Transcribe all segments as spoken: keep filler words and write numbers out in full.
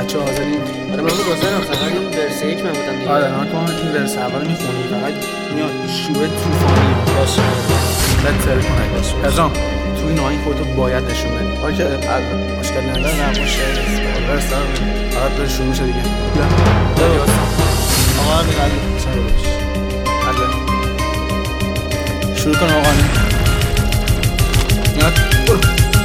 بچه حاضرین؟ آره من بود حاضرم، فقط این ورس یک من بودم دیگه. آره من کنم این ورس اول میخونی فقط میاد شروع توفانی باشه بعد تر کنه باشه پدرام توی نهایی خودتو باید نشون بدی. اوکی الان مشکل نداره. نه مشکل نیست. ورس دارم فقط بره شروع شه دیگه. بیا آقا امیر علی چرا باش حله شروع کن آقا امیر. میاد برو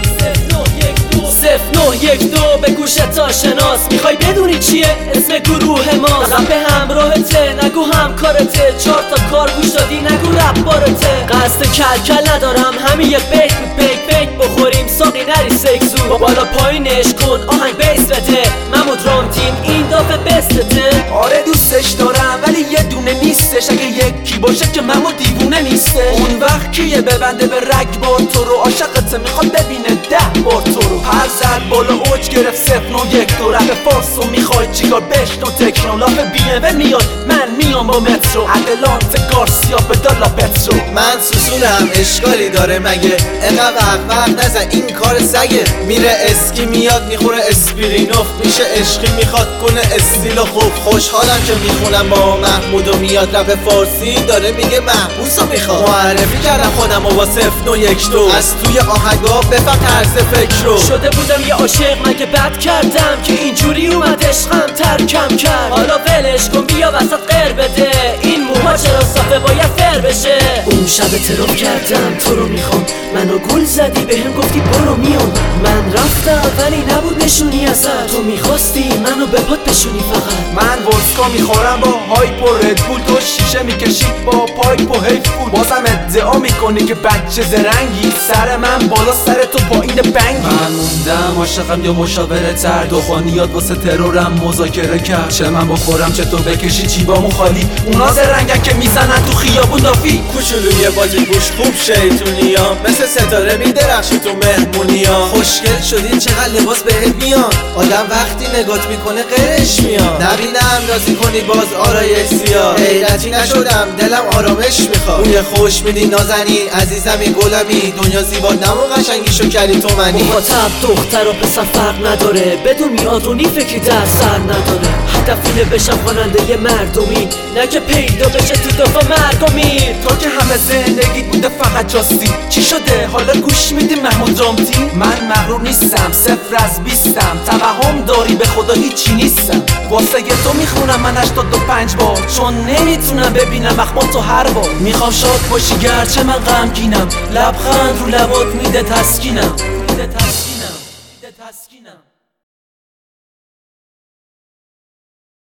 صفر نه یک دو به گوشت آشناس، میخوای بدونی چیه اسم گروه ما؟ فقط به همراهته نگو همکارته، چهار تا کار گوش دادی نگو رپ بارته. قصد کلکل ندارم همین یه بیت بود بیک بیک بخوریم ساقی نری سکسو، با بالا پایینش کن آهنگ بیس بده. ممود رام تیم این دافه بستته. آره دوستش دارم ولی یه دونه نیستش، اگه یکی باشه که ممو دیوونه نیستش. اون وقت کیه ببنده به رگبار تو رو، عاشقته میخواد ببینه ده بار تو رو. هر زد بالا اوج گرفت صفر نو یک دو رپ فارسو میخوای چیکار بشنو تکنو لاف بی ام و میاد من میام با مترو ادلانت گارسیا به دالا پترو. من سوسولم اشکالی داره مگه انقدر وقت وقت نزن این کار سگه. میره اسکی میاد میخوره اسپرینوف میشه عشقی میخواد کنه استیل خوب. خوشحالم که میخونم با محمود و میاد رپ فارسی داره میگه محبوسو میخواد. معرفی کردم خودم و با صفر نو یک دو از توی آهنگا بفهم طرز فکر رو. شده بودم یه عاشق مگه بد کردم که اینجوری اومد عشقم ترکم کرد. حالا ولش کن بیا وسط غیر بده، این موها چرا صافه باید فر بشه. اون شب تراب کردم تو رو میخوام، منو گل زدی بهم گفتی برو میام. من رفتم ولی نبود نشونی ازت، تو میخواستی منو به پات بشونی فقط. من ورسکا میخورم با هایپ و ردبول، تو شیشه میکشی با پایپ و هیف فول. بازم ادعا میکنی که بچه زرنگی، سر من بالا سر تو پایین بنگی. من موندم عاشقم یا مشاوره تر، دخانیات واسه ترورم مذاکره کرد. چه من بخورم چه تو بکشی چیبامو خالی، اونا زرنگن که میزنن تو خیابون دافی. کوچولوی بازی گوش خوب شیطونیا، مثل ستاره میدرخشی تو مهمونیا. خوشگل شدی چقدر لباس بهت میاد، آدم وقتی نگات میکنه غیرش میاد. نبینم راضی کنی باز آرایش سیاه، حیرتی نشدم دلم آرامش میخواد. بوی خوش میدی نازنی عزیزمی گلمی، دنیا زیبا نمو قشنگیشو کردی تو منی. مخاطب دختر و پسر فرق نداره، بدون میاد و نی فکری در سر نداره. هدف اینه بشم خواننده یه مردمی، نه که پیدا بشه تو دفعه مرگمی. تو که همه زندگی بوده فقط جاستی، چی شده حالا گوش میدی محمود رامتی؟ من مغرور نیستم صفر از بیستم، توهم داری به خدا هیچی نیستم. واسه تو میخونم من هشتاد و پنج بار، چون نمیتونم ببینم اخمام تو هر بار. میخوام شاد باشی گرچه من غمگینم، لبخند رو لبات میده تسکینم، میده تسکینم، میده تسکینم.